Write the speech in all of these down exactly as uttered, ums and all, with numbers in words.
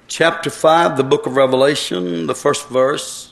chapter five, the book of Revelation, the first verse.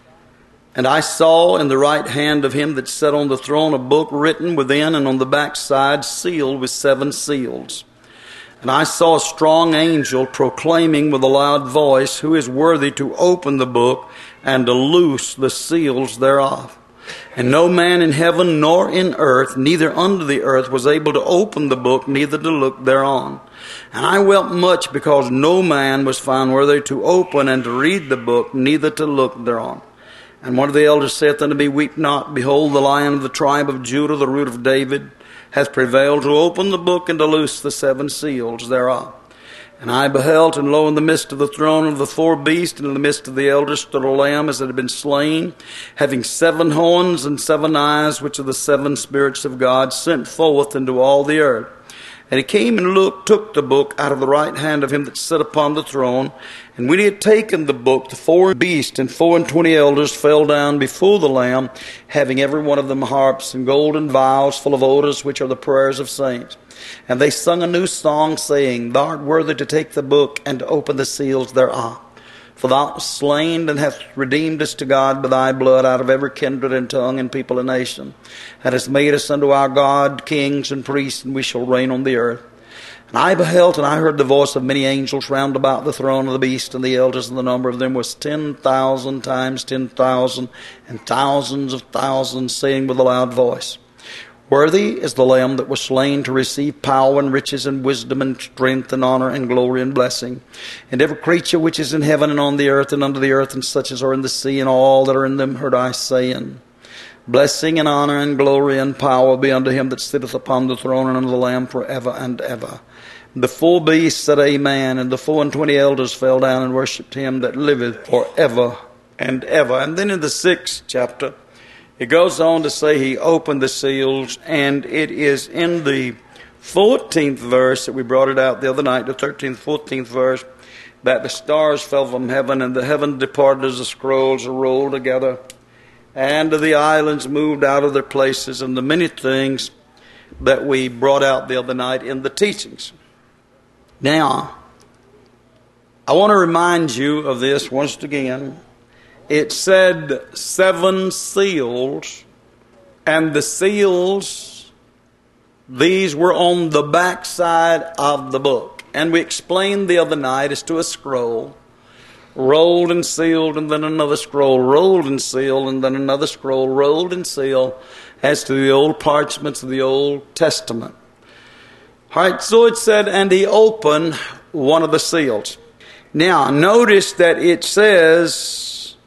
And I saw in the right hand of him that sat on the throne a book written within and on the backside, sealed with seven seals. And I saw a strong angel proclaiming with a loud voice, who is worthy to open the book and to loose the seals thereof. And no man in heaven nor in earth, neither under the earth, was able to open the book, neither to look thereon. And I wept much, because no man was found worthy to open and to read the book, neither to look thereon. And one of the elders saith unto me, Weep not, behold, the Lion of the tribe of Judah, the root of David, hath prevailed to open the book and to loose the seven seals thereof. And I beheld, and lo, in the midst of the throne of the four beasts, and in the midst of the elders, stood a lamb as it had been slain, having seven horns and seven eyes, which are the seven spirits of God, sent forth into all the earth. And he came and looked, took the book out of the right hand of him that sat upon the throne. And when he had taken the book, the four beasts and four and twenty elders fell down before the Lamb, having every one of them harps and golden vials full of odors, which are the prayers of saints. And they sung a new song, saying, Thou art worthy to take the book and to open the seals thereof. For thou wast slain and hast redeemed us to God by thy blood out of every kindred and tongue and people and nation, and hast made us unto our God kings and priests, and we shall reign on the earth. And I beheld, and I heard the voice of many angels round about the throne of the beast and the elders, and the number of them was ten thousand times ten thousand, and thousands of thousands, saying with a loud voice, Worthy is the Lamb that was slain to receive power and riches and wisdom and strength and honor and glory and blessing. And every creature which is in heaven and on the earth and under the earth, and such as are in the sea, and all that are in them, heard I saying, Blessing and honor and glory and power be unto him that sitteth upon the throne and unto the Lamb forever and ever. The four beasts said, Amen. And the four and twenty elders fell down and worshipped him that liveth forever and ever. And then in the sixth chapter, it goes on to say he opened the seals, and it is in the fourteenth verse that we brought it out the other night, the thirteenth, fourteenth verse, that the stars fell from heaven, and the heaven departed as the scrolls are rolled together, and the islands moved out of their places, and the many things that we brought out the other night in the teachings. Now, I want to remind you of this once again. It said seven seals, and the seals, these were on the backside of the book. And we explained the other night as to a scroll, rolled and sealed, and then another scroll, rolled and sealed, and then another scroll, rolled and sealed, as to the old parchments of the Old Testament. All right, so it said, and he opened one of the seals. Now, notice that it says,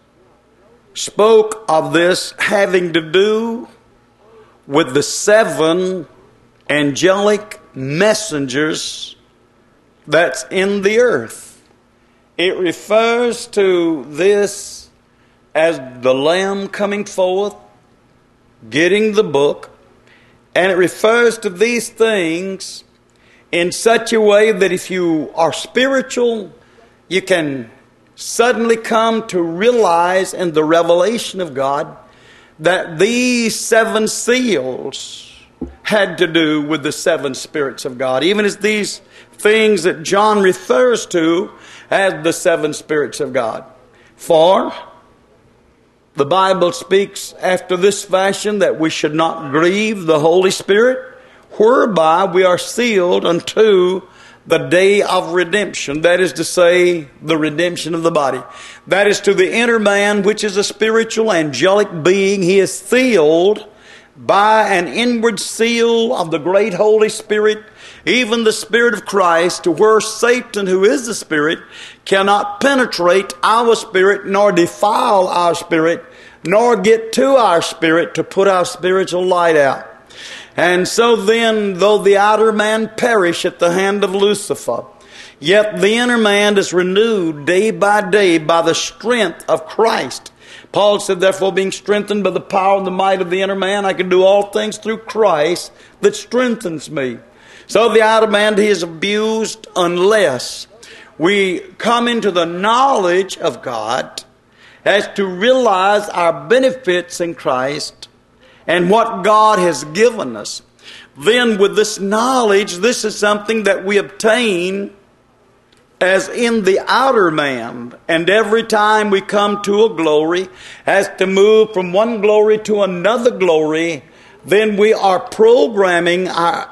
spoke of this having to do with the seven angelic messengers that's in the earth. It refers to this as the Lamb coming forth, getting the book, and it refers to these things in such a way that if you are spiritual, you can suddenly come to realize in the revelation of God that these seven seals had to do with the seven spirits of God, even as these things that John refers to as the seven spirits of God. For the Bible speaks after this fashion, that we should not grieve the Holy Spirit, whereby we are sealed unto the day of redemption. That is to say, the redemption of the body. That is to the inner man, which is a spiritual angelic being. He is sealed by an inward seal of the great Holy Spirit, even the Spirit of Christ, to where Satan, who is the Spirit, cannot penetrate our spirit, nor defile our spirit, nor get to our spirit to put our spiritual light out. And so then, though the outer man perish at the hand of Lucifer, yet the inner man is renewed day by day by the strength of Christ. Paul said, therefore, being strengthened by the power and the might of the inner man, I can do all things through Christ that strengthens me. So the outer man, he is abused unless we come into the knowledge of God as to realize our benefits in Christ and what God has given us. Then with this knowledge, this is something that we obtain as in the outer man, and every time we come to a glory, as to move from one glory to another glory, then we are programming our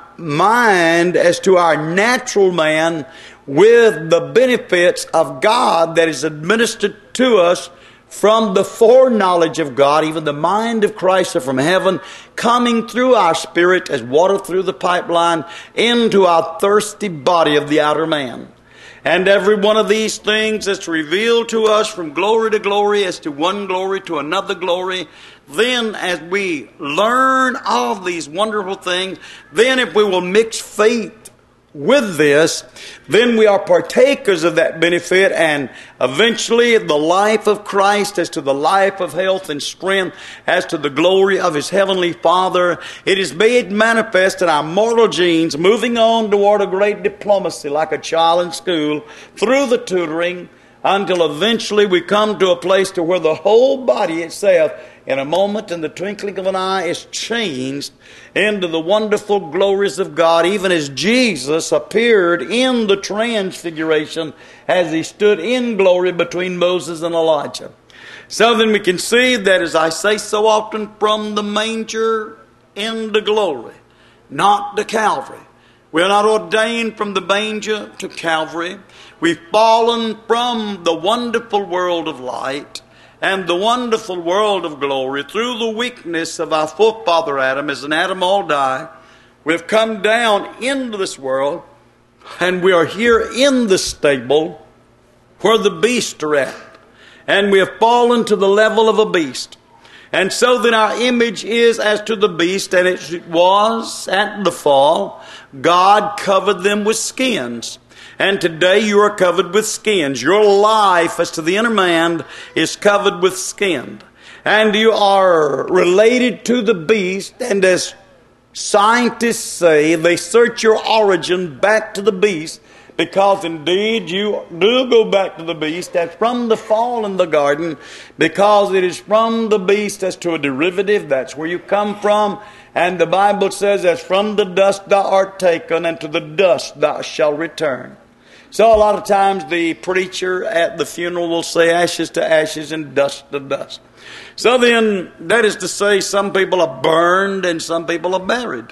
mind as to our natural man with the benefits of God that is administered to us from the foreknowledge of God, even the mind of Christ from heaven, coming through our spirit as water through the pipeline into our thirsty body of the outer man. And every one of these things that's revealed to us from glory to glory, as to one glory to another glory, then as we learn all these wonderful things, then if we will mix faith with this, then we are partakers of that benefit, and eventually the life of Christ as to the life of health and strength, as to the glory of His Heavenly Father, it is made manifest in our mortal genes, moving on toward a great diplomacy like a child in school, through the tutoring, until eventually we come to a place to where the whole body itself, in a moment, in the twinkling of an eye, is changed into the wonderful glories of God, even as Jesus appeared in the transfiguration as He stood in glory between Moses and Elijah. So then we can see that, as I say so often, from the manger into glory, not to Calvary. We are not ordained from the manger to Calvary. We've fallen from the wonderful world of light and the wonderful world of glory through the weakness of our forefather Adam. As in Adam all die, we've come down into this world, and we are here in the stable where the beasts are at. And we have fallen to the level of a beast. And so then our image is as to the beast, and it was at the fall. God covered them with skins. And today you are covered with skins. Your life as to the inner man is covered with skin. And you are related to the beast, and as scientists say, they search your origin back to the beast, because indeed you do go back to the beast as from the fall in the garden, because it is from the beast as to a derivative. That's where you come from. And the Bible says, as from the dust thou art taken, and to the dust thou shalt return. So a lot of times the preacher at the funeral will say ashes to ashes and dust to dust. So then, that is to say, some people are burned and some people are buried.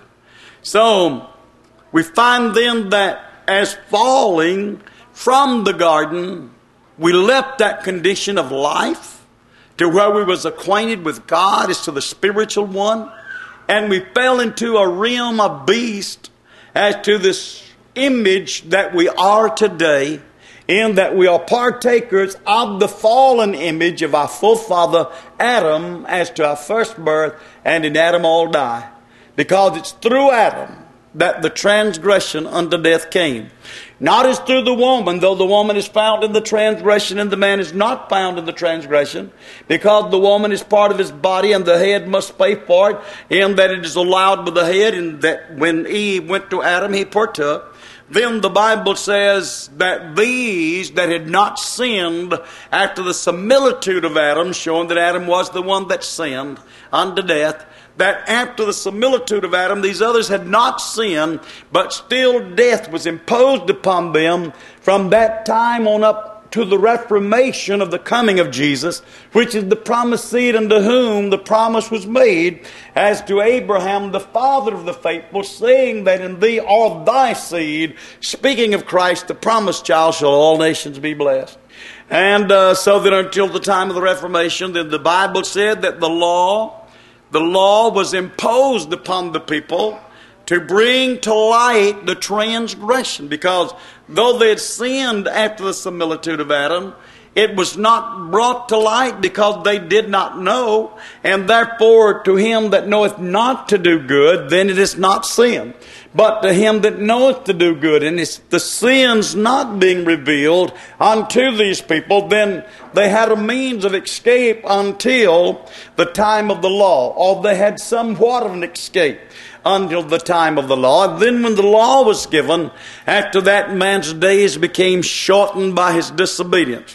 So we find then that as falling from the garden, we left that condition of life to where we was acquainted with God as to the spiritual one, and we fell into a realm of beast as to this image that we are today, in that we are partakers of the fallen image of our forefather Adam as to our first birth, and in Adam all die. Because it's through Adam that the transgression unto death came. Not as through the woman, though the woman is found in the transgression and the man is not found in the transgression, because the woman is part of his body and the head must pay for it, in that it is allowed with the head, and that when Eve went to Adam, he partook. Then the Bible says that these that had not sinned after the similitude of Adam, showing that Adam was the one that sinned unto death, that after the similitude of Adam, these others had not sinned, but still death was imposed upon them from that time on up to the reformation of the coming of Jesus, which is the promised seed unto whom the promise was made, as to Abraham, the father of the faithful, saying that in thee or thy seed, speaking of Christ, the promised child, shall all nations be blessed. And uh, so that until the time of the Reformation, then the Bible said that the law, the law was imposed upon the people to bring to light the transgression, because though they had sinned after the similitude of Adam, it was not brought to light because they did not know, and therefore to him that knoweth not to do good, then it is not sin. But to him that knoweth to do good, and it's the sins not being revealed unto these people, then they had a means of escape until the time of the law, or they had somewhat of an escape until the time of the law. And then when the law was given, after that man's days became shortened by his disobedience.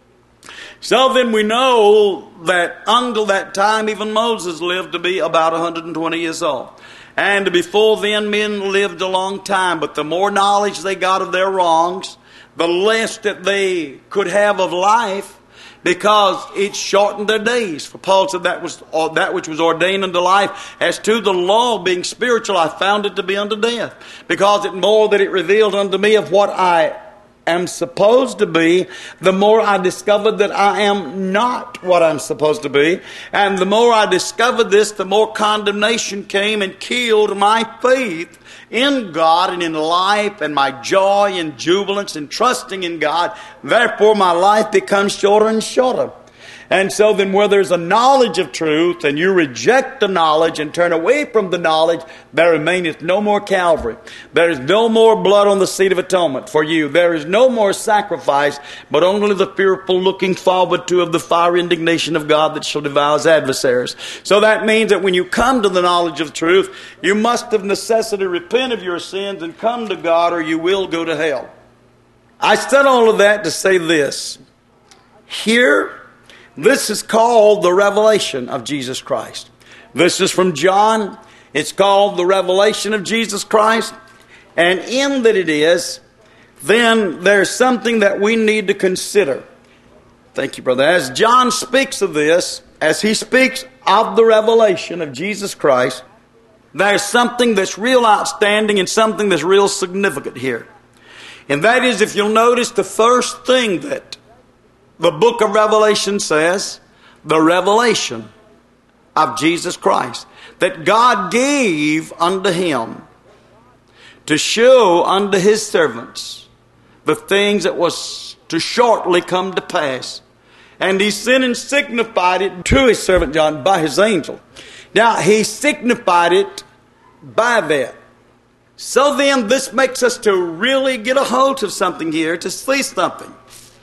So then we know that until that time, even Moses lived to be about one hundred twenty years old. And before then, men lived a long time. But the more knowledge they got of their wrongs, the less that they could have of life, because it shortened their days. For Paul said that was or that which was ordained unto life. As to the law being spiritual, I found it to be unto death, because it more that it revealed unto me of what I am supposed to be, the more I discovered that I am not what I'm supposed to be. And the more I discovered this, the more condemnation came and killed my faith in God and in life, and my joy and jubilance and trusting in God. Therefore my life becomes shorter and shorter. And so then where there's a knowledge of truth and you reject the knowledge and turn away from the knowledge, there remaineth no more Calvary. There is no more blood on the seat of atonement for you. There is no more sacrifice, but only the fearful looking forward to of the fiery indignation of God that shall devour his adversaries. So that means that when you come to the knowledge of truth, you must of necessity repent of your sins and come to God, or you will go to hell. I said all of that to say this. Here, this is called the revelation of Jesus Christ. This is from John. It's called the revelation of Jesus Christ. And in that it is, then there's something that we need to consider. Thank you, brother. As John speaks of this, as he speaks of the revelation of Jesus Christ, there's something that's real outstanding and something that's real significant here. And that is, if you'll notice, the first thing that the book of Revelation says, the revelation of Jesus Christ, that God gave unto him to show unto his servants the things that was to shortly come to pass. And he sent and signified it to his servant John by his angel. Now, he signified it by that. So then, this makes us to really get a hold of something here, to see something.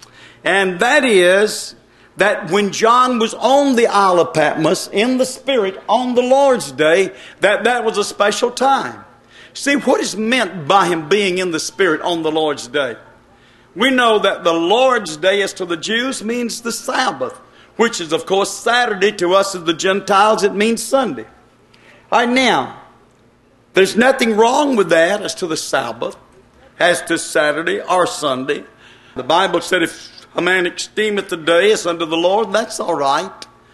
And that is that when John was on the Isle of Patmos in the Spirit on the Lord's Day, that that was a special time. See, what is meant by him being in the Spirit on the Lord's Day? We know that the Lord's Day, as to the Jews, means the Sabbath, which is, of course, Saturday. To us as the Gentiles, it means Sunday. All right, now, there's nothing wrong with that as to the Sabbath, as to Saturday or Sunday. The Bible said if a man esteemeth the day as unto the Lord, that's all right.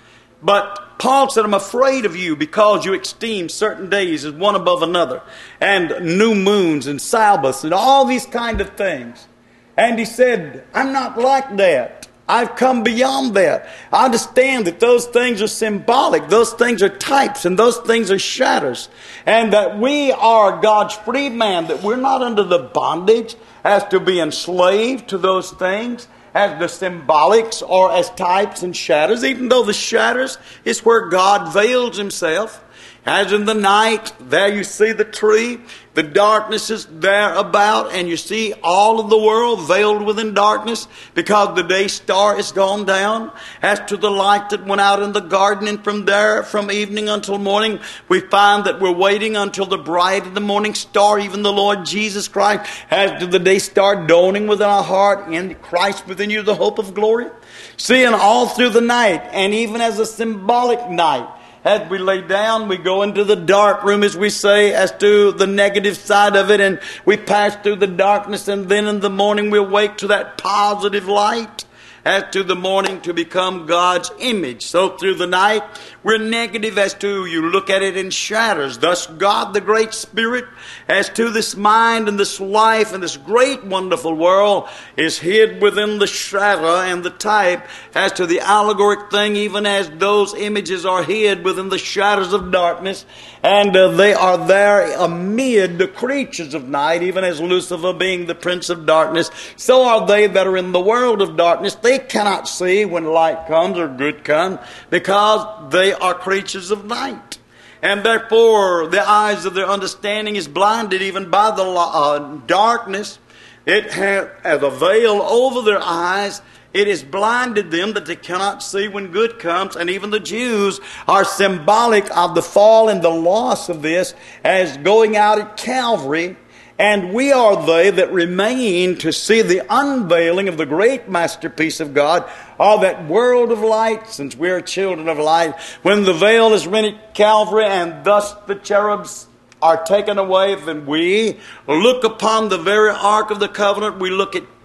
But Paul said, I'm afraid of you because you esteem certain days as one above another, and new moons and Sabbaths and all these kind of things. And he said, I'm not like that. I've come beyond that. I understand that those things are symbolic. Those things are types, and those things are shadows. And that we are God's free man, that we're not under the bondage as to be enslaved to those things, as the symbolics or as types and shadows, even though the shadows is where God veils himself. As in the night, there you see the tree, the darkness is there about, and you see all of the world veiled within darkness because the day star is gone down. As to the light that went out in the garden, and from there, from evening until morning, we find that we're waiting until the bright of the morning star, even the Lord Jesus Christ. As to the day star dawning within our heart, and Christ within you, the hope of glory. Seeing all through the night, and even as a symbolic night, as we lay down, we go into the dark room, as we say, as to the negative side of it, and we pass through the darkness, and then in the morning we awake to that positive light, as to the morning to become God's image. So through the night, we're negative as to, you look at it in shadows. Thus God, the great Spirit, as to this mind and this life and this great wonderful world, is hid within the shadow and the type, as to the allegoric thing, even as those images are hid within the shadows of darkness, and uh, they are there amid the creatures of night, even as Lucifer being the prince of darkness, so are they that are in the world of darkness. They cannot see when light comes or good comes, because they are creatures of night. And therefore, the eyes of their understanding is blinded even by the uh, darkness. It has as a veil over their eyes. It has blinded them that they cannot see when good comes. And even the Jews are symbolic of the fall and the loss of this as going out at Calvary. And we are they that remain to see the unveiling of the great masterpiece of God, of that world of light, since we are children of light. When the veil is rent at Calvary, and thus the cherubs are taken away, then we look upon the very ark of the covenant. We look at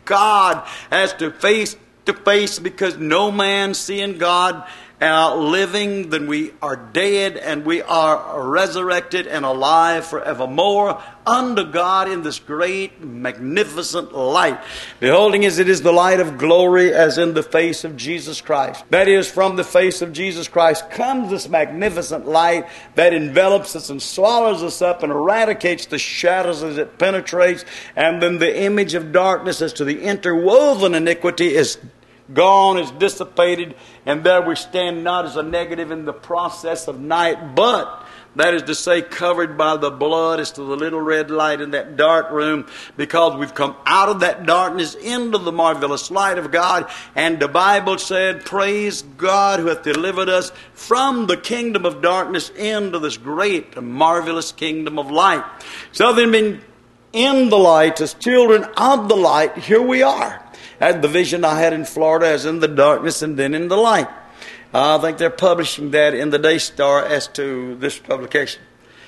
God as to face to face, because no man seeing God uh, living, then we are dead, and we are resurrected and alive forevermore unto God in this great magnificent light, beholding as it is the light of glory, as in the face of Jesus Christ. That is, from the face of Jesus Christ comes this magnificent light that envelops us and swallows us up and eradicates the shadows as it penetrates, and then the image of darkness as to the interwoven iniquity is gone, is dissipated, and there we stand not as a negative in the process of night, but that is to say, covered by the blood as to the little red light in that dark room, because we've come out of that darkness into the marvelous light of God. And the Bible said, praise God who hath delivered us from the kingdom of darkness into this great and marvelous kingdom of light. So then, being in the light, as children of the light, here we are. As the vision I had in Florida, as in the darkness and then in the light. Uh, I think they're publishing that in the Daystar as to this publication.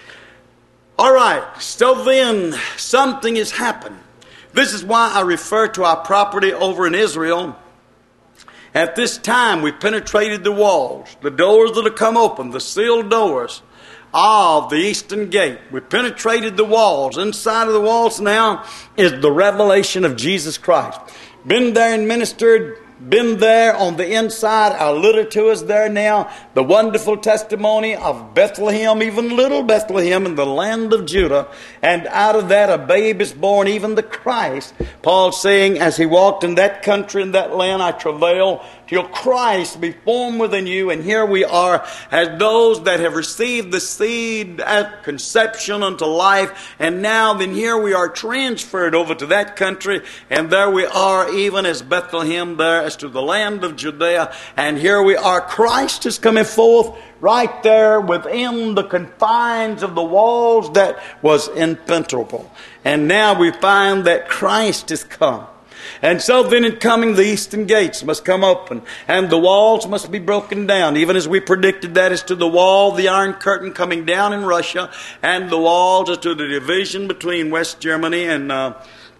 All right, so then something has happened. This is why I refer to our property over in Israel. At this time, we penetrated the walls, the doors that have come open, the sealed doors of the eastern gate. We penetrated the walls. Inside of the walls now is the revelation of Jesus Christ. Been there and ministered, been there on the inside. Our literature is there now. The wonderful testimony of Bethlehem, even little Bethlehem in the land of Judah. And out of that a babe is born, even the Christ. Paul saying, as he walked in that country, in that land, I travail till Christ be formed within you. And here we are as those that have received the seed at conception unto life. And now then here we are transferred over to that country. And there we are even as Bethlehem there as to the land of Judea. And here we are. Christ is coming forth right there within the confines of the walls that was impenetrable. And now we find that Christ is come. And so then in coming, the eastern gates must come open, and the walls must be broken down, even as we predicted that as to the wall, the Iron Curtain coming down in Russia, and the walls as to the division between West Germany and uh,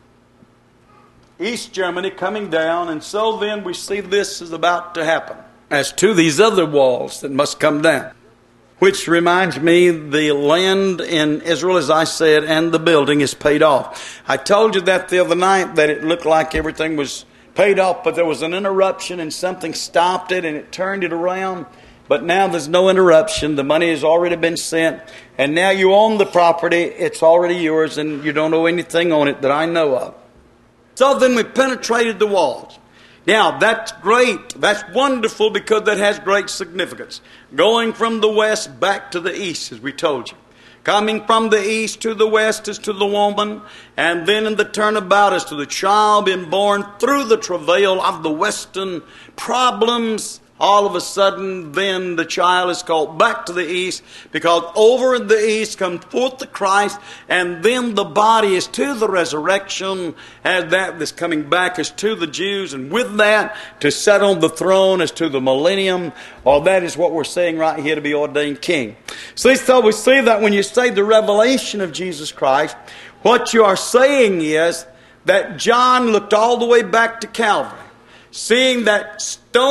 East Germany coming down. And so then we see this is about to happen as to these other walls that must come down. Which reminds me, the land in Israel, as I said, and the building is paid off. I told you that the other night, that it looked like everything was paid off, but there was an interruption and something stopped it and it turned it around. But now there's no interruption. The money has already been sent, and now you own the property. It's already yours, and you don't owe anything on it that I know of. So then we penetrated the walls. Now, that's great. That's wonderful, because that has great significance. Going from the west back to the east, as we told you. Coming from the east to the west is to the woman, and then in the turnabout is to the child being born through the travail of the western problems. All of a sudden, then the child is called back to the east, because over in the east comes forth the Christ, and then the body is to the resurrection, as that that's coming back is to the Jews, and with that to sit on the throne as to the millennium, or that is what we're saying right here, to be ordained king. See, so we see that when you say the revelation of Jesus Christ, what you are saying is that John looked all the way back to Calvary, seeing that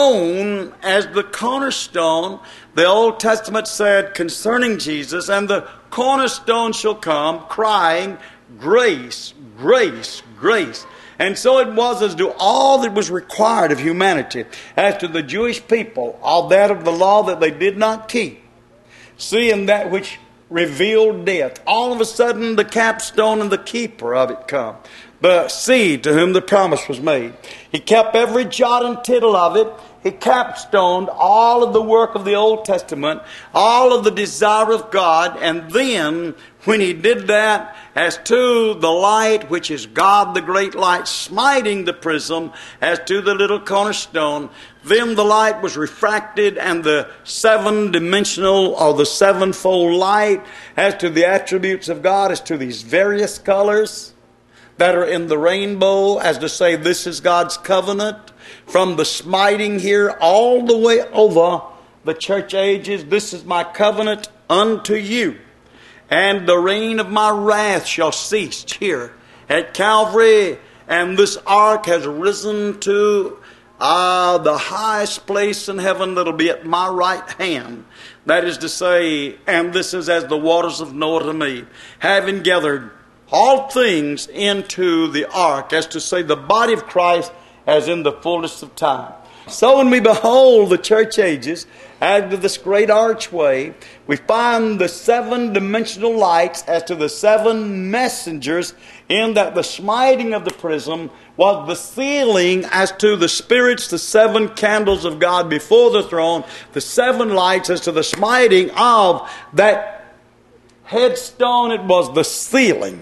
stone as the cornerstone. The Old Testament said concerning Jesus, and the cornerstone shall come, crying, grace, grace, grace. And so it was as to all that was required of humanity, as to the Jewish people, all that of the law that they did not keep, seeing that which revealed death. All of a sudden the capstone and the keeper of it come. The seed to whom the promise was made. He kept every jot and tittle of it. He capstoned all of the work of the Old Testament, all of the desire of God. And then, when he did that, as to the light, which is God the great light, smiting the prism, as to the little cornerstone, then the light was refracted, and the seven-dimensional, or the sevenfold light, as to the attributes of God, as to these various colors that are in the rainbow, as to say this is God's covenant, from the smiting here all the way over the church ages. This is my covenant unto you, and the reign of my wrath shall cease here at Calvary. And this ark has risen to uh, the highest place in heaven that'll be at my right hand. That is to say, and this is as the waters of Noah to me, having gathered all things into the ark, as to say, the body of Christ as in the fullness of time. So when we behold the church ages, as to this great archway, we find the seven dimensional lights as to the seven messengers, in that the smiting of the prism was the sealing as to the spirits, the seven candles of God before the throne, the seven lights as to the smiting of that headstone. It was the sealing.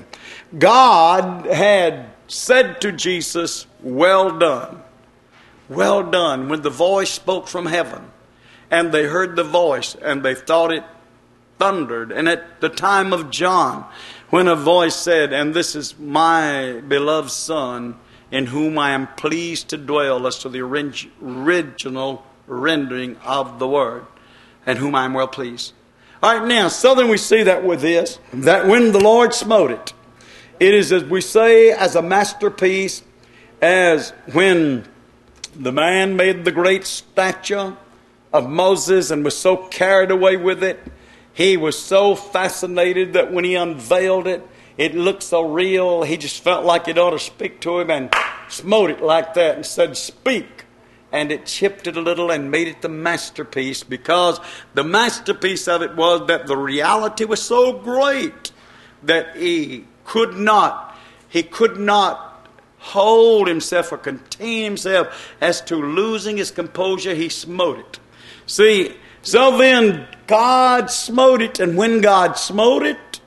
God had said to Jesus, well done. Well done. When the voice spoke from heaven, and they heard the voice, and they thought it thundered. And at the time of John, when a voice said, and this is my beloved Son, in whom I am pleased to dwell, as to the original rendering of the word, and whom I am well pleased. All right, now, so then we see that with this, that when the Lord smote it, it is, as we say, as a masterpiece, as when the man made the great statue of Moses and was so carried away with it. He was so fascinated that when he unveiled it, it looked so real, he just felt like it ought to speak to him, and smote it like that and said, speak. And it chipped it a little and made it the masterpiece, because the masterpiece of it was that the reality was so great that he could not, he could not hold himself or contain himself. As to losing his composure, he smote it. See, so then God smote it, and when God smote it,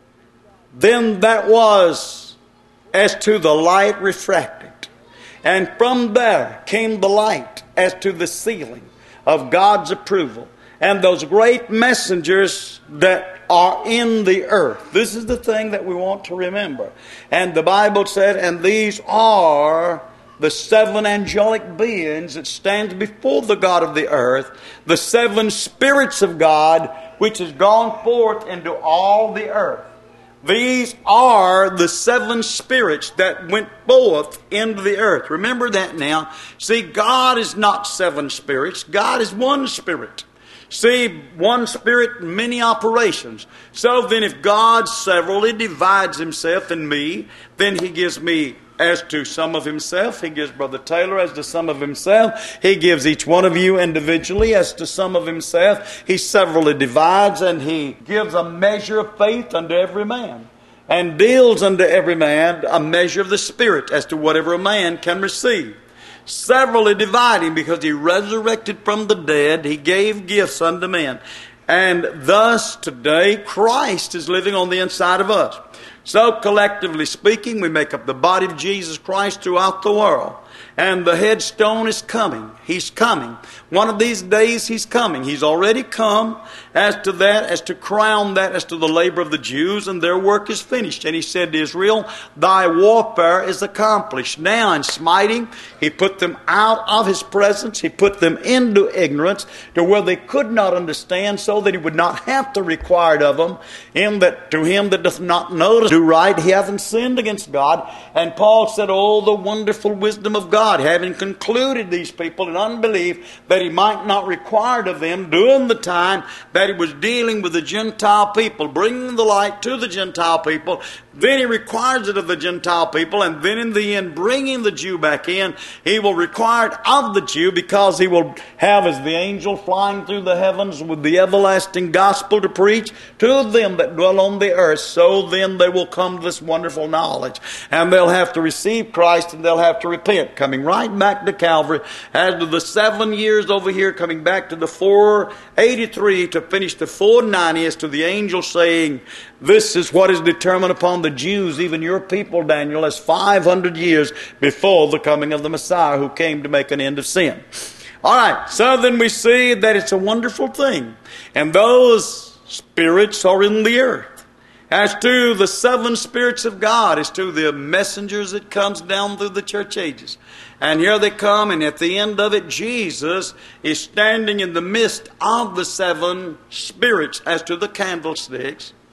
then that was as to the light refracted. And from there came the light as to the sealing of God's approval. And those great messengers that are in the earth. This is the thing that we want to remember. And the Bible said, and these are the seven angelic beings that stand before the God of the earth, the seven spirits of God, which has gone forth into all the earth. These are the seven spirits that went forth into the earth. Remember that now. See, God is not seven spirits. God is one spirit. See, one spirit, many operations. So then if God severally divides himself in me, then he gives me as to some of himself. He gives Brother Taylor as to some of himself. He gives each one of you individually as to some of himself. He severally divides, and he gives a measure of faith unto every man, and deals unto every man a measure of the Spirit as to whatever a man can receive. Severally dividing, because he resurrected from the dead, he gave gifts unto men. And thus today Christ is living on the inside of us. So collectively speaking, we make up the body of Jesus Christ throughout the world. And the headstone is coming. He's coming. One of these days he's coming. He's already come as to that, as to crown that, as to the labor of the Jews, and their work is finished. And he said to Israel, thy warfare is accomplished. Now in smiting, he put them out of his presence. He put them into ignorance to where they could not understand, so that he would not have to require it of them. In that to him that doth not know to do right, he hasn't sinned against God. And Paul said, oh, the wonderful wisdom of God, having concluded these people in unbelief, that he might not require it of them during the time that he was dealing with the Gentile people, bringing the light to the Gentile people. Then he requires it of the Gentile people, and then in the end, bringing the Jew back in, he will require it of the Jew, because he will have as the angel flying through the heavens with the everlasting gospel to preach to them that dwell on the earth. So then they will come to this wonderful knowledge, and they'll have to receive Christ, and they'll have to repent. Coming right back to Calvary, as to the seven years over here, coming back to the four eighty-three to finish the four ninety, as to the angel saying, this is what is determined upon the Jews, even your people, Daniel, as five hundred years before the coming of the Messiah, who came to make an end of sin. All right, so then we see that it's a wonderful thing. And those spirits are in the earth. As to the seven spirits of God, as to the messengers that comes down through the church ages. And here they come, and at the end of it, Jesus is standing in the midst of the seven spirits as to the candlesticks.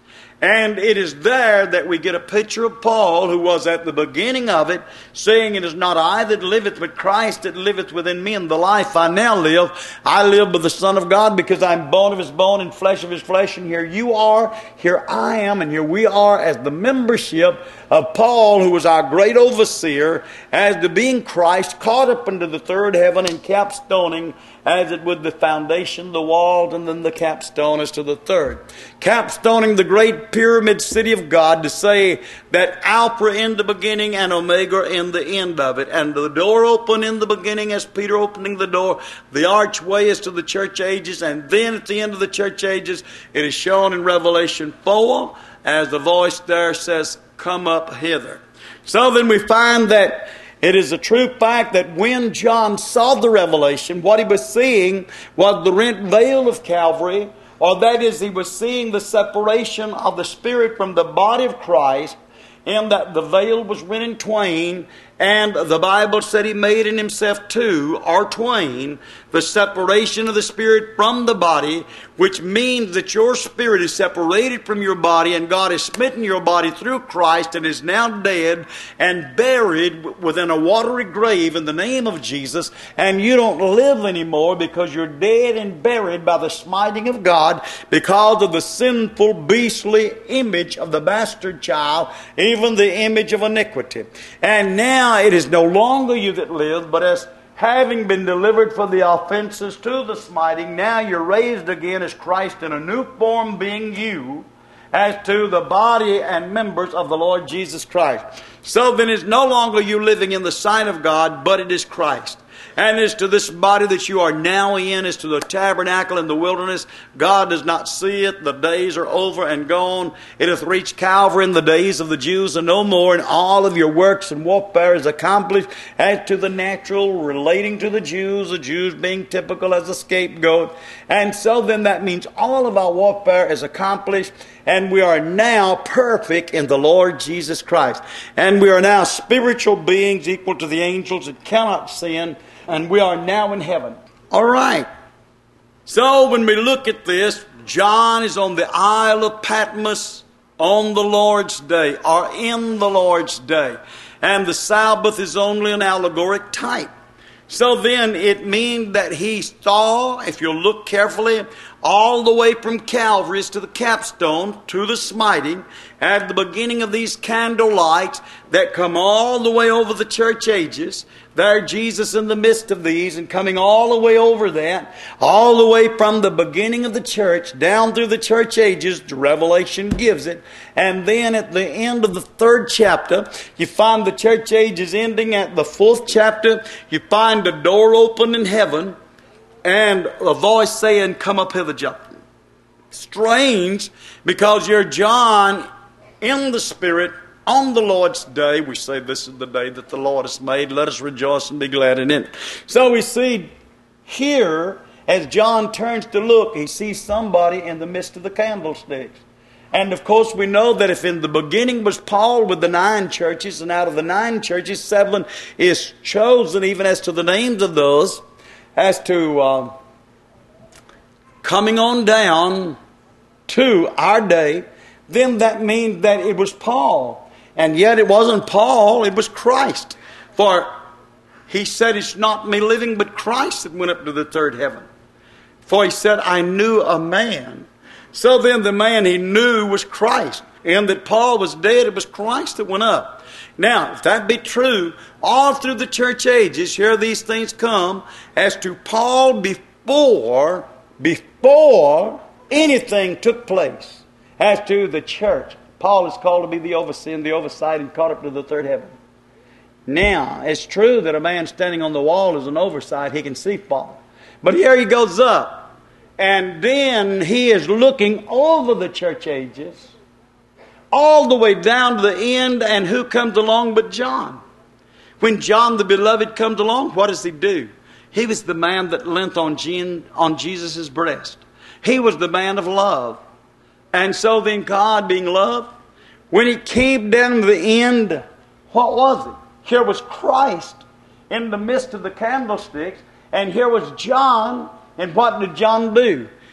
And it is there that we get a picture of Paul, who was at the beginning of it, saying, "It is not I that liveth, but Christ that liveth within me. And the life I now live, I live by the Son of God, because I am bone of his bone and flesh of his flesh." And here you are, here I am, and here we are as the membership of Paul, who was our great overseer, as to being Christ, caught up into the third heaven and capstoning, as it would the foundation, the walls, and then the capstone as to the third. Capstoning the great pyramid city of God, to say that Alpha in the beginning and Omega in the end of it. And the door open in the beginning as Peter opening the door. The archway is to the church ages. And then at the end of the church ages, it is shown in Revelation four, as the voice there says, "Come up hither." So then we find that it is a true fact that when John saw the revelation, what he was seeing was the rent veil of Calvary, or that is, he was seeing the separation of the Spirit from the body of Christ, in that the veil was rent in twain, and the Bible said he made in himself two, or twain, the separation of the Spirit from the body, which means that your spirit is separated from your body, and God has smitten your body through Christ, and is now dead and buried within a watery grave in the name of Jesus, and you don't live anymore, because you're dead and buried by the smiting of God, because of the sinful, beastly image of the bastard child, even the image of iniquity. And now it is no longer you that live, but as having been delivered for the offenses to the smiting, now you're raised again as Christ in a new form, being you, as to the body and members of the Lord Jesus Christ. So then it's no longer you living in the sight of God, but it is Christ. And as to this body that you are now in, as to the tabernacle in the wilderness, God does not see it. The days are over and gone. It hath reached Calvary in the days of the Jews and no more. And all of your works and warfare is accomplished as to the natural relating to the Jews, the Jews being typical as a scapegoat. And so then that means all of our warfare is accomplished, and we are now perfect in the Lord Jesus Christ. And we are now spiritual beings equal to the angels that cannot sin. And we are now in heaven. All right. So when we look at this, John is on the Isle of Patmos on the Lord's day, or in the Lord's day. And the Sabbath is only an allegoric type. So then it means that he saw, if you look carefully, all the way from Calvary to the capstone, to the smiting, at the beginning of these candle lights that come all the way over the church ages. There Jesus in the midst of these, and coming all the way over that, all the way from the beginning of the church down through the church ages, Revelation gives it. And then at the end of the third chapter, you find the church ages ending at the fourth chapter. You find a door open in heaven, and a voice saying, "Come up hither, John." Strange, because you're John in the Spirit on the Lord's day. We say this is the day that the Lord has made. Let us rejoice and be glad in it. So we see here, as John turns to look, he sees somebody in the midst of the candlesticks. And of course we know that if in the beginning was Paul with the nine churches, and out of the nine churches, seven is chosen, even as to the names of those, as to uh, coming on down to our day, then that means that it was Paul. And yet it wasn't Paul, it was Christ. For he said, "It's not me living, but Christ that went up to the third heaven." For he said, "I knew a man." So then the man he knew was Christ. And that Paul was dead, it was Christ that went up. Now, if that be true, all through the church ages, here these things come as to Paul before, before anything took place as to the church. Paul is called to be the overseer and the oversight and caught up to the third heaven. Now, it's true that a man standing on the wall is an oversight. He can see Paul. But here he goes up. And then he is looking over the church ages, all the way down to the end. And who comes along but John? When John the beloved comes along, what does he do? He was the man that leant on, Jean, on Jesus' breast. He was the man of love. And so then God being love, when he came down to the end, what was it? Here was Christ in the midst of the candlesticks, and here was John, and what did John do?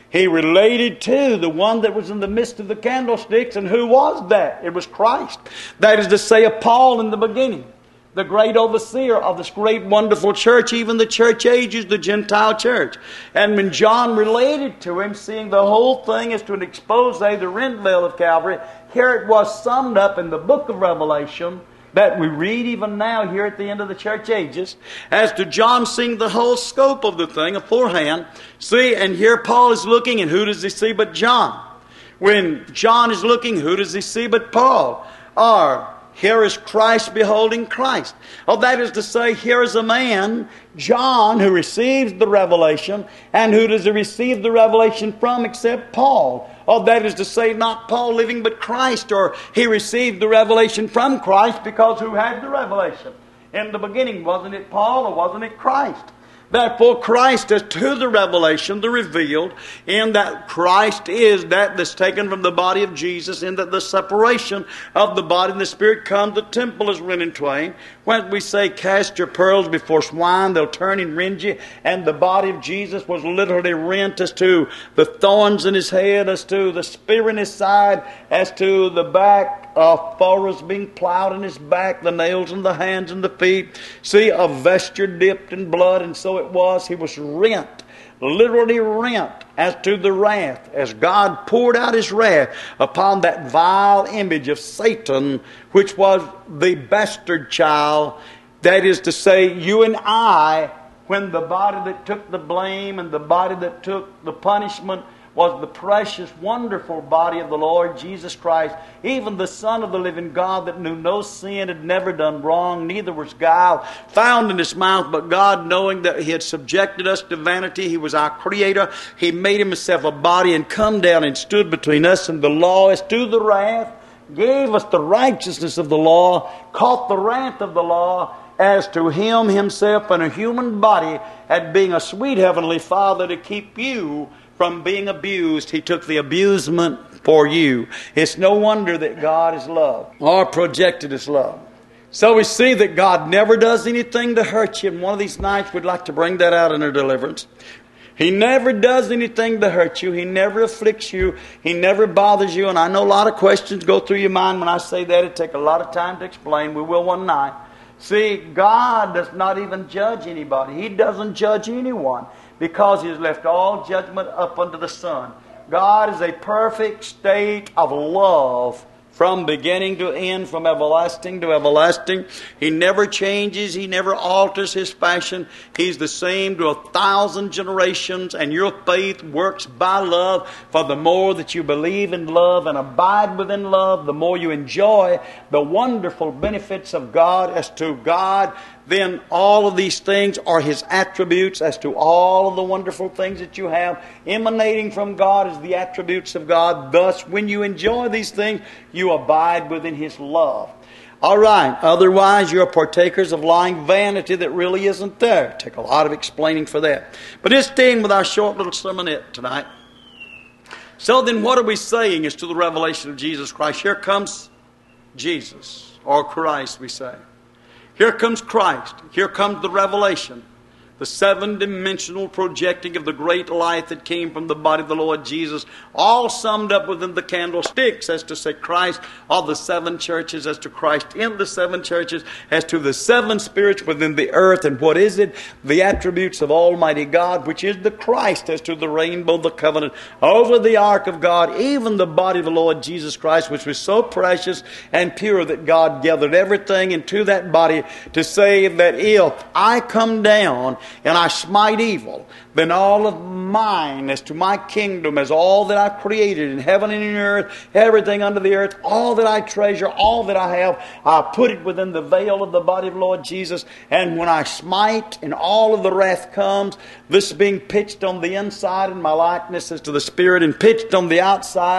He related to the one that was in the midst of the candlesticks. And who was that? It was Christ. That is to say, of Paul in the beginning, the great overseer of this great wonderful church, even the church ages, the Gentile church. And when John related to him, seeing the whole thing as to an expose, the rent veil of Calvary, here it was summed up in the book of Revelation that we read even now here at the end of the church ages, as to John seeing the whole scope of the thing beforehand. See, and here Paul is looking, and who does he see but John? When John is looking, who does he see but Paul? Or here is Christ beholding Christ. Oh, that is to say, here is a man, John, who receives the revelation. And who does he receive the revelation from except Paul? Oh, that is to say, not Paul living, but Christ. Or he received the revelation from Christ, because who had the revelation? In the beginning, wasn't it Paul or wasn't it Christ? Therefore, Christ is to the revelation, the revealed, in that Christ is that that's taken from the body of Jesus, in that the separation of the body and the spirit comes, the temple is rent in twain. When we say, cast your pearls before swine, they'll turn and rend you. And the body of Jesus was literally rent as to the thorns in his head, as to the spear in his side, as to the back of furrows being plowed in his back, the nails in the hands and the feet. See, a vesture dipped in blood, and so it was. He was rent, literally rent, as to the wrath, as God poured out his wrath upon that vile image of Satan, which was the bastard child. That is to say, you and I, when the body that took the blame and the body that took the punishment was the precious, wonderful body of the Lord Jesus Christ, even the Son of the living God that knew no sin, had never done wrong, neither was guile found in his mouth. But God, knowing that he had subjected us to vanity, he was our creator, he made himself a body and come down and stood between us and the law as to the wrath, gave us the righteousness of the law, caught the wrath of the law, as to him himself in a human body, and being a sweet heavenly Father to keep you from being abused, he took the abusement for you. It's no wonder that God is love, or projected his love. So we see that God never does anything to hurt you. And one of these nights we'd like to bring that out in our deliverance. He never does anything to hurt you. He never afflicts you. He never bothers you. And I know a lot of questions go through your mind when I say that. It'd take a lot of time to explain. We will one night. See, God does not even judge anybody. He doesn't judge anyone, because he has left all judgment up unto the Son. God is a perfect state of love from beginning to end, from everlasting to everlasting. He never changes. He never alters his fashion. He's the same to a thousand generations, and your faith works by love. For the more that you believe in love and abide within love, the more you enjoy the wonderful benefits of God. As to God, then all of these things are his attributes. As to all of the wonderful things that you have emanating from God is the attributes of God. Thus, when you enjoy these things, you abide within his love. All right. Otherwise, you're partakers of lying vanity that really isn't there. Take a lot of explaining for that. But it's staying with our short little sermonette tonight. So then what are we saying as to the revelation of Jesus Christ? Here comes Jesus, or Christ, we say. Here comes Christ. Here comes the revelation. The seven-dimensional projecting of the great light that came from the body of the Lord Jesus, all summed up within the candlesticks, as to say Christ of the seven churches, as to Christ in the seven churches, as to the seven spirits within the earth. And what is it? The attributes of Almighty God, which is the Christ, as to the rainbow, the covenant, over the ark of God, even the body of the Lord Jesus Christ, which was so precious and pure that God gathered everything into that body to say that if I come down and I smite evil, then all of mine, as to my kingdom, as all that I've created in heaven and in earth, everything under the earth, all that I treasure, all that I have, I put it within the veil of the body of the Lord Jesus. And when I smite and all of the wrath comes, this being pitched on the inside in my likeness as to the Spirit, and pitched on the outside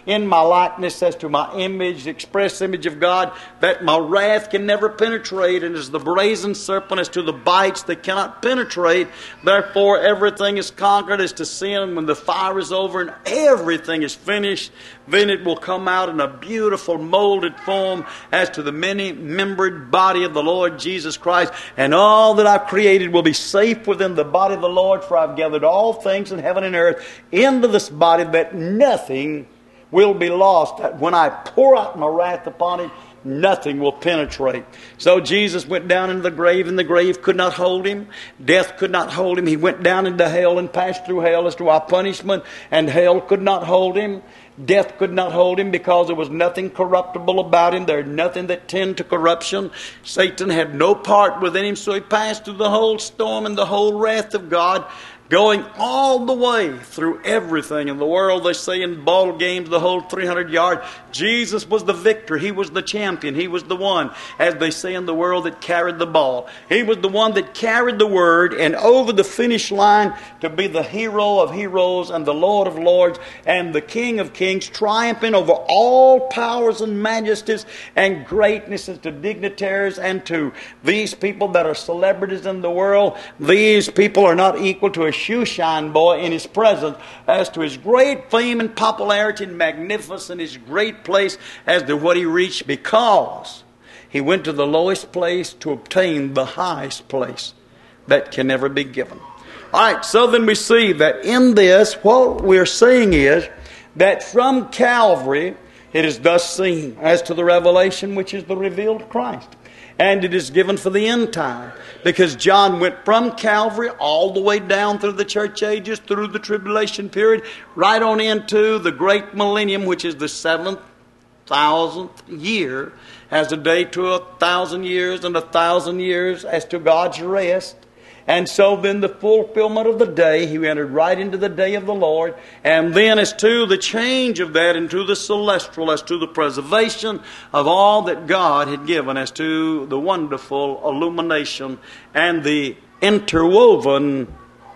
in my likeness, as to my image, the express image of God, that my wrath can never penetrate, and as the brazen serpent as to the bites that cannot penetrate. Therefore everything is conquered as to sin. When the fire is over and everything is finished, then it will come out in a beautiful molded form as to the many-membered body of the Lord Jesus Christ. And all that I've created will be safe within the body of the Lord, for I've gathered all things in heaven and earth into this body, that nothing will be lost. That when I pour out my wrath upon it, nothing will penetrate. So Jesus went down into the grave, and the grave could not hold him. Death could not hold him. He went down into hell and passed through hell as to our punishment, and hell could not hold him. Death could not hold him, because there was nothing corruptible about him. There was nothing that tended to corruption. Satan had no part within him, so he passed through the whole storm and the whole wrath of God, going all the way through everything in the world. They say in ball games, the whole three hundred yard, Jesus was the victor. He was the champion. He was the one, as they say in the world, that carried the ball. He was the one that carried the word and over the finish line to be the hero of heroes and the Lord of lords and the King of kings, triumphing over all powers and majesties and greatnesses, to dignitaries and to these people that are celebrities in the world. These people are not equal to a shoeshine boy in his presence, as to his great fame and popularity and magnificence, his great place, as to what he reached, because he went to the lowest place to obtain the highest place that can never be given. All right, so then we see that in this, what we're seeing is that from Calvary it is thus seen as to the revelation, which is the revealed Christ. And it is given for the end time, because John went from Calvary all the way down through the church ages, through the tribulation period, right on into the great millennium, which is the seventh thousandth year, as a day to a thousand years, and a thousand years as to God's rest. And so then the fulfillment of the day, he entered right into the day of the Lord. And then as to the change of that into the celestial, as to the preservation of all that God had given, as to the wonderful illumination and the interwoven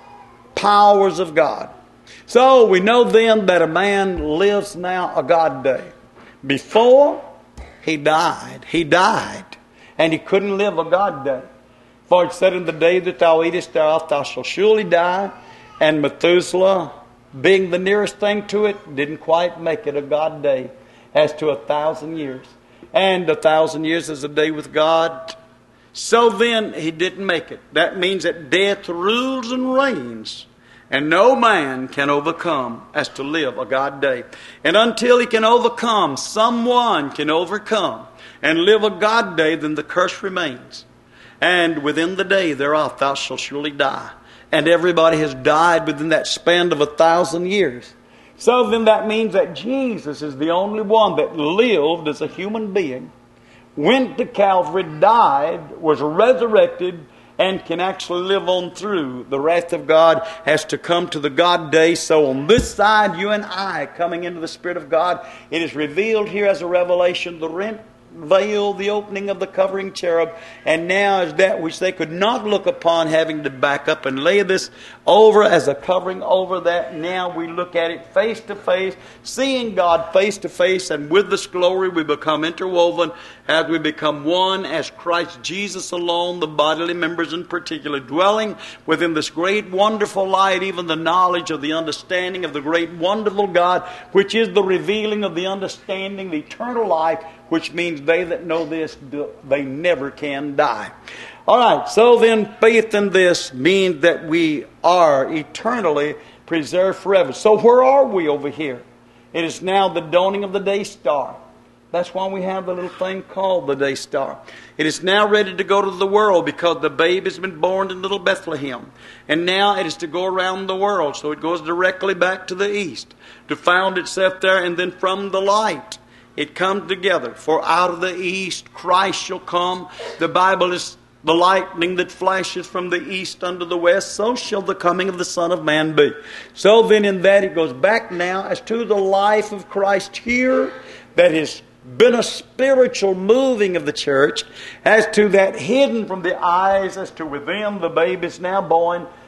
powers of God. So we know then that a man lives now a God day. Before he died, he died, and he couldn't live a God day. For it said, in the day that thou eatest thereof, thou shalt surely die. And Methuselah, being the nearest thing to it, didn't quite make it a God day, as to a thousand years. And a thousand years is a day with God. So then he didn't make it. That means that death rules and reigns, and no man can overcome as to live a God day. And until he can overcome, someone can overcome and live a God day, then the curse remains. And within the day thereof thou shalt surely die. And everybody has died within that span of a thousand years. So then that means that Jesus is the only one that lived as a human being, went to Calvary, died, was resurrected, and can actually live on through. The wrath of God has to come to the God day. So on this side, you and I, coming into the Spirit of God, it is revealed here as a revelation, the rent veil, the opening of the covering cherub, and now is that which they could not look upon, having to back up and lay this over as a covering over that. Now we look at it face to face, seeing God face to face, and with this glory we become interwoven as we become one as Christ Jesus alone, the bodily members in particular, dwelling within this great wonderful light, even the knowledge of the understanding of the great wonderful God, which is the revealing of the understanding, the eternal life, which means they that know this, they never can die. All right, so then faith in this means that we are eternally preserved forever. So where are we over here? It is now the dawning of the day star. That's why we have the little thing called the day star. It is now ready to go to the world, because the babe has been born in little Bethlehem. And now it is to go around the world. So it goes directly back to the east to found itself there, and then from the light it comes together. For out of the east Christ shall come. The Bible is the lightning that flashes from the east unto the west, so shall the coming of the Son of Man be. So then in that it goes back now as to the life of Christ here, that has been a spiritual moving of the church, as to that hidden from the eyes, as to within the babe is now born,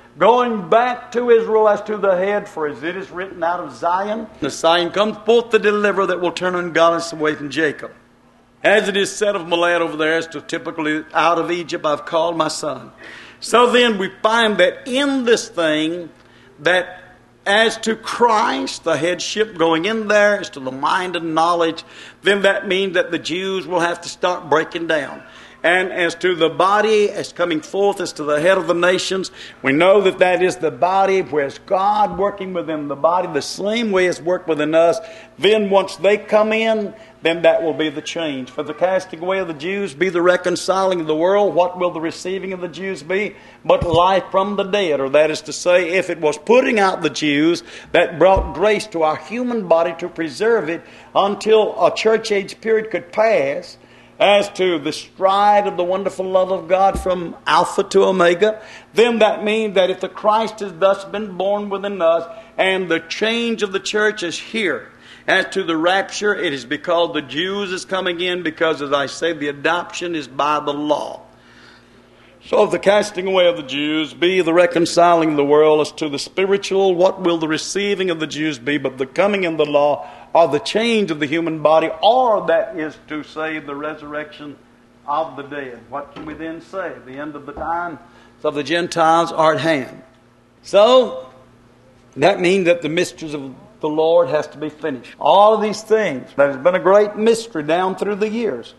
going back to Israel as to the head, for as it is written, out of Zion, the Zion comes forth the deliverer that will turn ungodliness away from Jacob. As it is said of Malad over there, as to typically, out of Egypt I've called my son. So then we find that in this thing, that as to Christ, the headship going in there, as to the mind and knowledge, then that means that the Jews will have to start breaking down. And as to the body, as coming forth as to the head of the nations, we know that that is the body, whereas God working within the body the same way as worked within us. Then once they come in, then that will be the change. For the casting away of the Jews be the reconciling of the world. What will the receiving of the Jews be? But life from the dead. Or that is to say, if it was putting out the Jews that brought grace to our human body to preserve it until a church age period could pass, as to the stride of the wonderful love of God from Alpha to Omega, then that means that if the Christ has thus been born within us, and the change of the church is here, as to the rapture, it is because the Jews is coming in, because, as I say, the adoption is by the law. So if the casting away of the Jews be the reconciling of the world, as to the spiritual, what will the receiving of the Jews be but the coming in the law, or the change of the human body, or that is to say the resurrection of the dead? What can we then say? The end of the times of the Gentiles are at hand. So that means that the mysteries of the Lord has to be finished. All of these things, that has been a great mystery down through the years,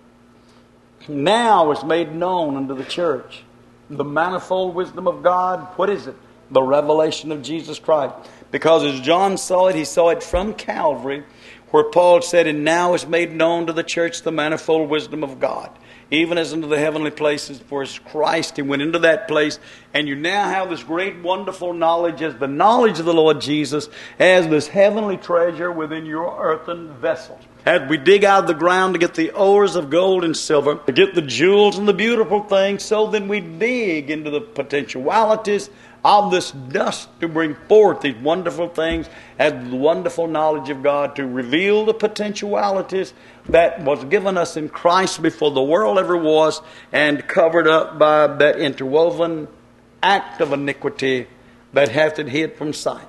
now is made known unto the church. The manifold wisdom of God, what is it? The revelation of Jesus Christ. Because as John saw it, he saw it from Calvary, where Paul said, and now is made known to the church the manifold wisdom of God, even as into the heavenly places. For as Christ, he went into that place, and you now have this great wonderful knowledge as the knowledge of the Lord Jesus, as this heavenly treasure within your earthen vessels. As we dig out of the ground to get the ores of gold and silver, to get the jewels and the beautiful things, so then we dig into the potentialities of this dust to bring forth these wonderful things as the wonderful knowledge of God, to reveal the potentialities that was given us in Christ before the world ever was, and covered up by that interwoven act of iniquity that hath it hid from sight.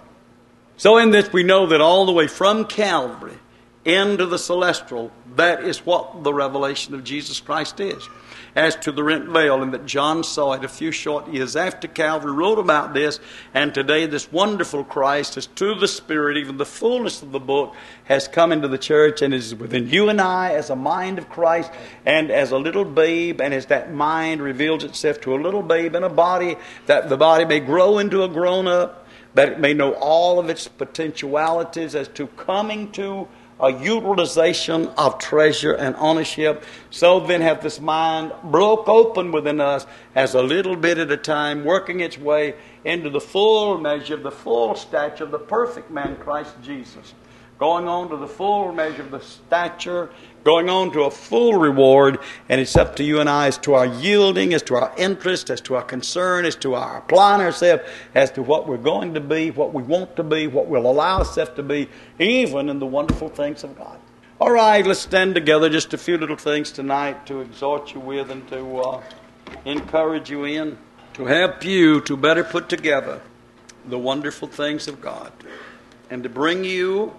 So in this we know that all the way from Calvary into the celestial, that is what the revelation of Jesus Christ is. As to the rent veil, and that John saw it a few short years after Calvary, wrote about this, and today this wonderful Christ is to the Spirit, even the fullness of the book has come into the church and is within you and I as a mind of Christ, and as a little babe, and as that mind reveals itself to a little babe in a body, that the body may grow into a grown-up, that it may know all of its potentialities as to coming to a utilization of treasure and ownership. So then hath this mind broke open within us as a little bit at a time, working its way into the full measure of the full stature of the perfect man, Christ Jesus. Going on to the full measure of the stature, going on to a full reward, and it's up to you and I as to our yielding, as to our interest, as to our concern, as to our applying ourselves, as to what we're going to be, what we want to be, what we'll allow ourselves to be, even in the wonderful things of God. All right, let's stand together, just a few little things tonight to exhort you with and to uh, encourage you in, to help you to better put together the wonderful things of God, and to bring you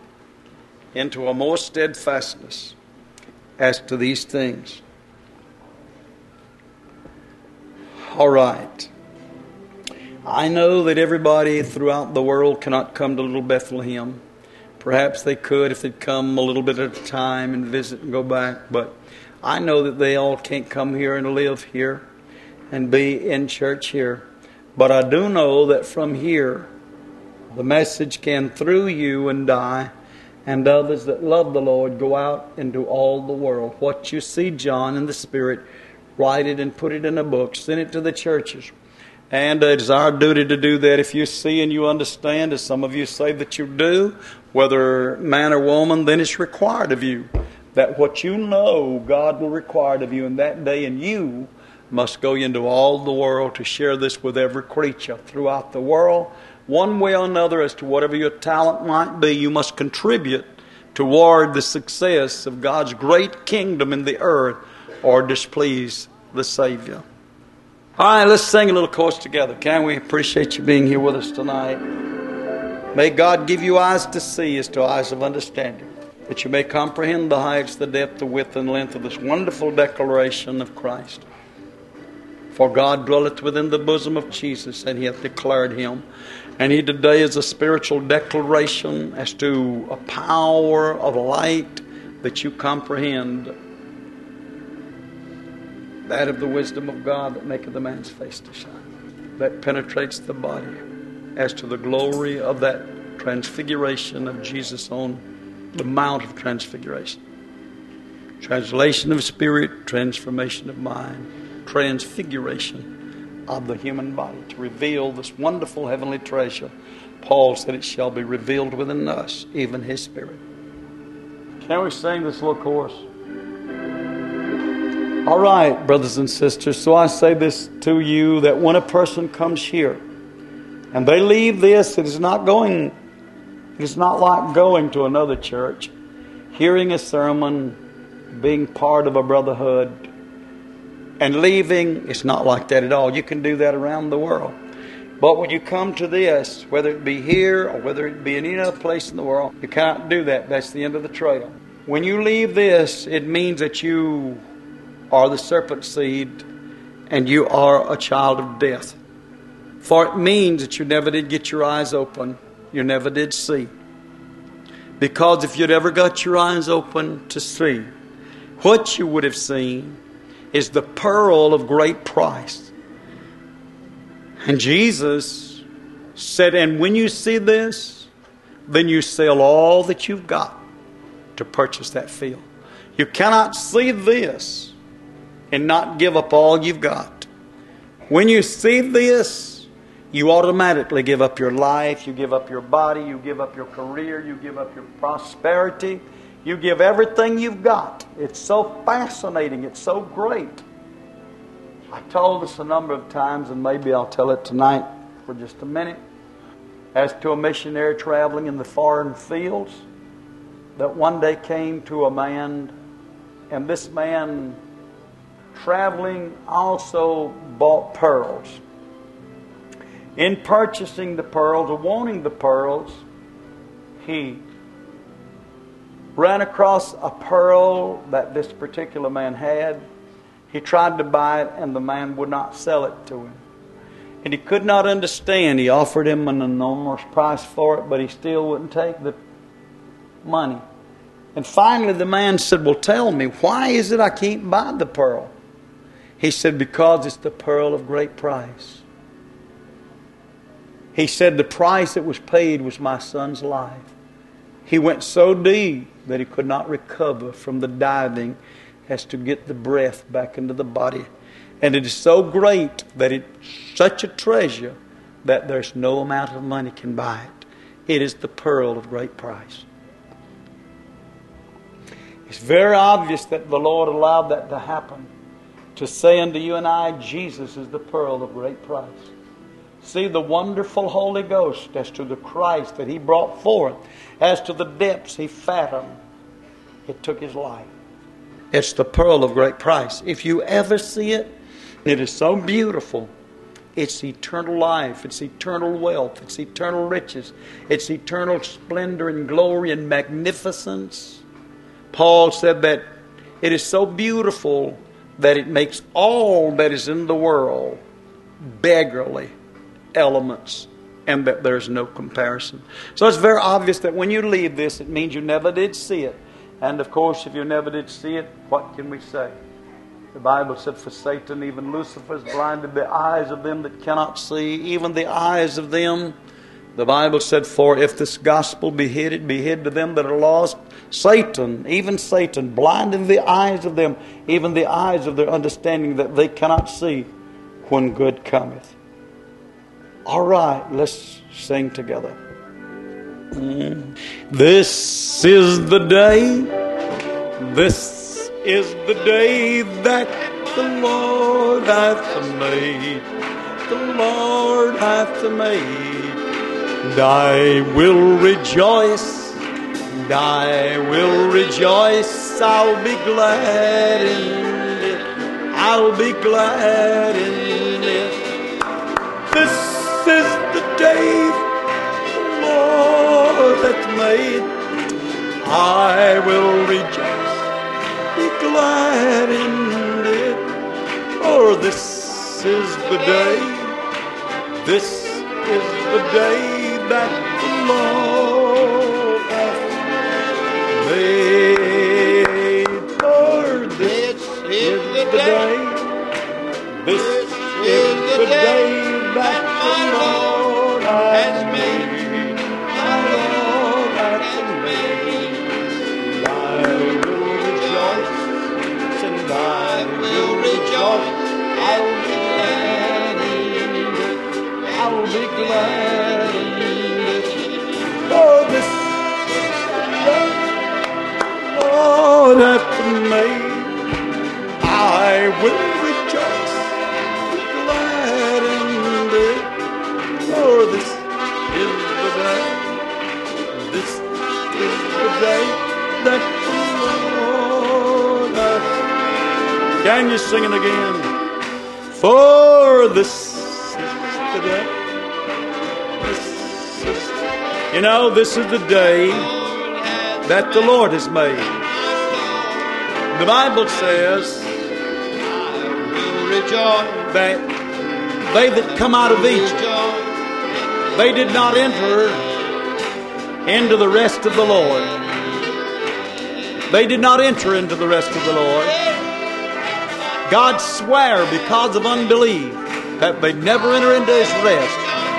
into a more steadfastness as to these things. All right. I know that everybody throughout the world cannot come to Little Bethlehem. Perhaps they could if they'd come a little bit at a time and visit and go back. But I know that they all can't come here and live here and be in church here. But I do know that from here, the message can, through you and I, and others that love the Lord, go out into all the world. What you see, John, in the Spirit, write it and put it in a book. Send it to the churches. And it is our duty to do that. If you see and you understand, as some of you say that you do, whether man or woman, then it's required of you that what you know God will require of you in that day, and you must go into all the world to share this with every creature throughout the world. One way or another, as to whatever your talent might be, you must contribute toward the success of God's great kingdom in the earth, or displease the Savior. All right, let's sing a little chorus together. Can we? Appreciate you being here with us tonight. May God give you eyes to see as to eyes of understanding, that you may comprehend the heights, the depth, the width, and length of this wonderful declaration of Christ. For God dwelleth within the bosom of Jesus, and He hath declared Him. And He today is a spiritual declaration as to a power of light that you comprehend, that of the wisdom of God that maketh a man's face to shine, that penetrates the body, as to the glory of that transfiguration of Jesus on the Mount of Transfiguration. Translation of spirit, transformation of mind, transfiguration of the human body to reveal this wonderful heavenly treasure. Paul said it shall be revealed within us, even His Spirit. Can we sing this little chorus? All right, brothers and sisters, so I say this to you, that when a person comes here and they leave this, it is not going, it is not like going to another church, hearing a sermon, being part of a brotherhood, and leaving. It's not like that at all. You can do that around the world. But when you come to this, whether it be here or whether it be in any other place in the world, you cannot do that. That's the end of the trail. When you leave this, it means that you are the serpent seed and you are a child of death. For it means that you never did get your eyes open. You never did see. Because if you'd ever got your eyes open to see, what you would have seen is the pearl of great price. And Jesus said, and when you see this, then you sell all that you've got to purchase that field. You cannot see this and not give up all you've got. When you see this, you automatically give up your life, you give up your body, you give up your career, you give up your prosperity, you give everything you've got. It's so fascinating, it's so great. I told this a number of times, and maybe I'll tell it tonight for just a minute, as to a missionary traveling in the foreign fields, that one day came to a man, and this man traveling also bought pearls. In purchasing the pearls or wanting the pearls, he ran across a pearl that this particular man had. He tried to buy it, and the man would not sell it to him. And he could not understand. He offered him an enormous price for it, but he still wouldn't take the money. And finally the man said, well, tell me, why is it I can't buy the pearl? He said, because it's the pearl of great price. He said, the price that was paid was my son's life. He went so deep that he could not recover from the diving as to get the breath back into the body. And it is so great that it's such a treasure that there's no amount of money can buy it. It is the pearl of great price. It's very obvious that the Lord allowed that to happen, to say unto you and I, Jesus is the pearl of great price. See the wonderful Holy Ghost as to the Christ that He brought forth, as to the depths He fathomed. It took His life. It's the pearl of great price. If you ever see it, it is so beautiful. It's eternal life. It's eternal wealth. It's eternal riches. It's eternal splendor and glory and magnificence. Paul said that it is so beautiful that it makes all that is in the world beggarly elements, and that there's no comparison. So it's very obvious that when you leave this, it means you never did see it. And of course, if you never did see it, what can we say? The Bible said, for Satan, even Lucifer, has blinded the eyes of them that cannot see, even the eyes of them. The Bible said, for if this gospel be hid, it be hid to them that are lost. Satan, even Satan, blinded the eyes of them, even the eyes of their understanding, that they cannot see when good cometh. All right, let's sing together. Mm. This is the day, this is the day that the Lord hath made. The Lord hath made. And I will rejoice, and I will rejoice. I'll be glad in it. I'll be glad in it. this is the day, this is the day that the Lord hath made. For this is the day, this is the day that the Lord hath made. My Lord hath made. I will rejoice, and I will rejoice. I'll be glad in it. I'll be glad in it. For this the Lord hath made. I will rejoice, be glad in it. For this is the day, this is the day that the Lord hath. Can you sing it again? For this is the day. This is, you know, this is the day that the Lord has made. The Bible says that they that come out of Egypt, they did not enter into the rest of the Lord. They did not enter into the rest of the Lord. God swore because of unbelief that they'd never enter into His rest.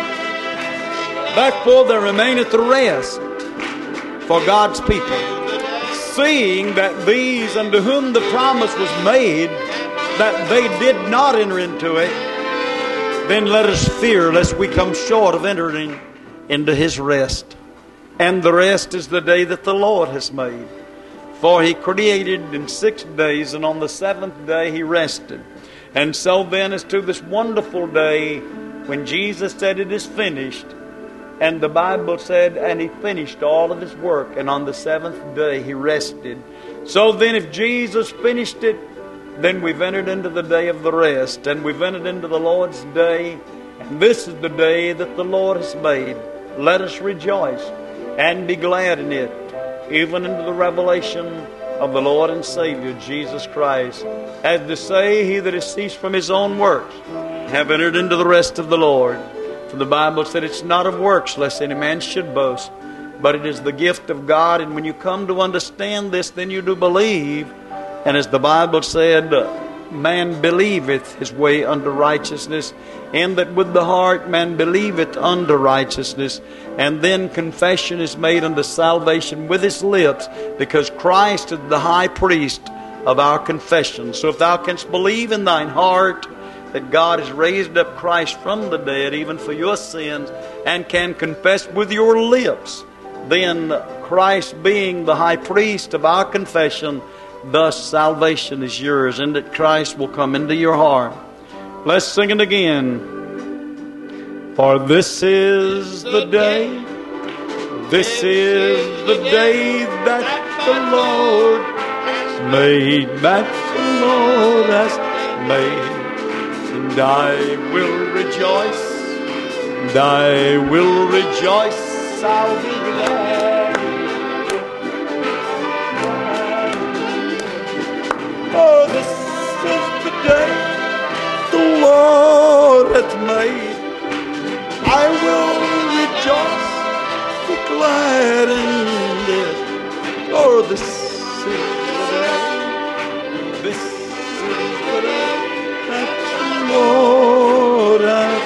Therefore there remaineth the rest for God's people. Seeing that these unto whom the promise was made, that they did not enter into it, then let us fear lest we come short of entering into His rest. And the rest is the day that the Lord has made. For He created in six days, and on the seventh day He rested. And so then as to this wonderful day when Jesus said it is finished, and the Bible said, and He finished all of His work, and on the seventh day He rested. So then if Jesus finished it, then we've entered into the day of the rest, and we've entered into the Lord's day, and this is the day that the Lord has made. Let us rejoice and be glad in it, even into the revelation of the Lord and Savior Jesus Christ, as to say, he that has ceased from his own works have entered into the rest of the Lord. For the Bible said it's not of works lest any man should boast, but it is the gift of God. And when you come to understand this, then you do believe. And as the Bible said, man believeth his way unto righteousness, and that with the heart man believeth unto righteousness, and then confession is made unto salvation with his lips, because Christ is the high priest of our confession. So if thou canst believe in thine heart that God has raised up Christ from the dead, even for your sins, and can confess with your lips, then Christ being the high priest of our confession, thus salvation is yours, and that Christ will come into your heart. Let's sing it again. For this is the day, this is the day that the Lord has made, that the Lord has made. And I will rejoice, and I will rejoice, I'll be glad. Oh, this is the day the Lord hath made. I will rejoice, be glad in it. Oh, this is the day, this is the day that the Lord hath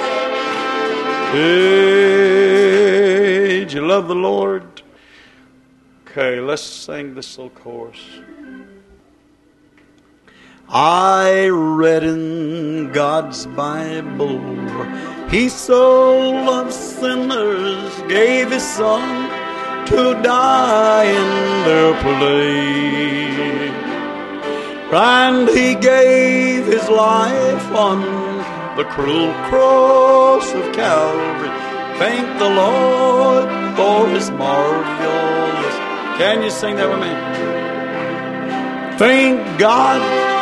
made. You love the Lord? Okay, let's sing this little chorus. I read in God's Bible, He so loved sinners, gave His Son to die in their place. And He gave His life on the cruel cross of Calvary. Thank the Lord for His marvelous. Can you sing that with me? Thank God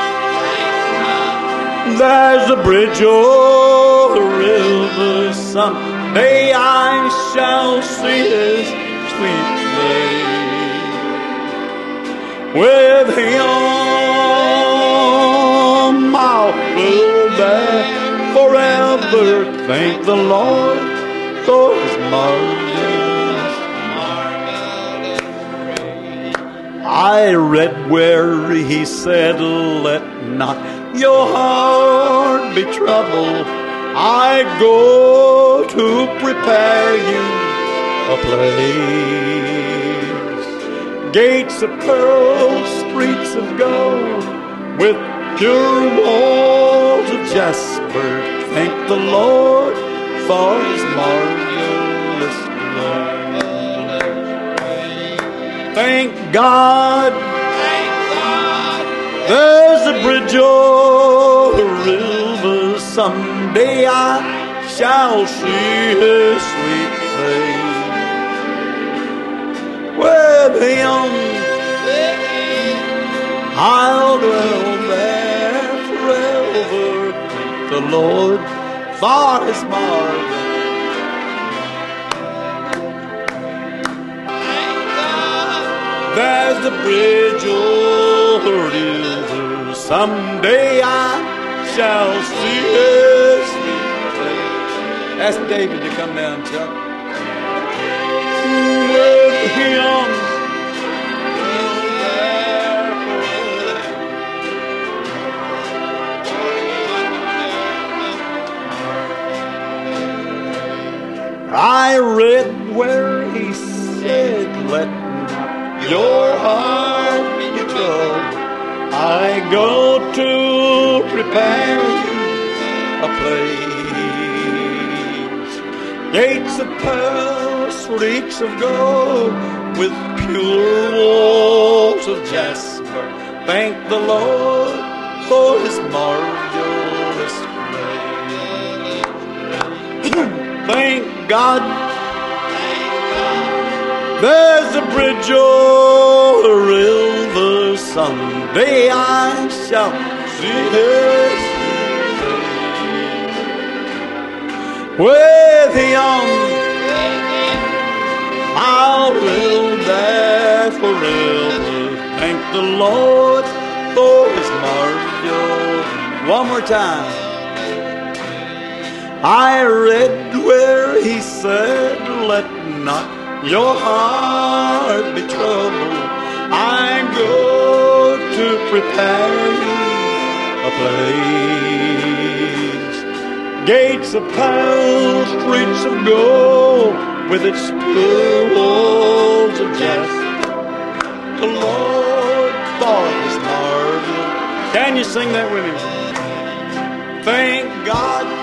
there's a bridge over the river. Someday I shall see His sweet face. With Him I will bear silver. Thank the Lord for His marvelous. I read where He said, let not your heart be troubled. I go to prepare you a place. Gates of pearl, streets of gold, with pure walls of jasper. Thank the Lord for His marvelous grace. Thank God, there's a bridge over the river. Someday I shall see His sweet face. With Him I'll dwell there forever. Thank the Lord for His marvelous. There's the bridge over the river. Someday I shall see His sweet face. Ask David to come down, Chuck. With Him I read where He said, let not your heart be troubled. I go to prepare you a place. Gates of pearl, streets of gold, with pure walls of jasper. Thank the Lord for His marvelous grace. Thank God, there's a bridge over the river. Someday I shall see His face. With Him I'll live there forever. Thank the Lord for His marvelous. One more time. I read where He said, let not your heart be troubled. I go to prepare you a place. Gates of pearl, streets of gold, with its pure walls of jasper. The Lord for His marvelous. Can you sing that with me? Thank God,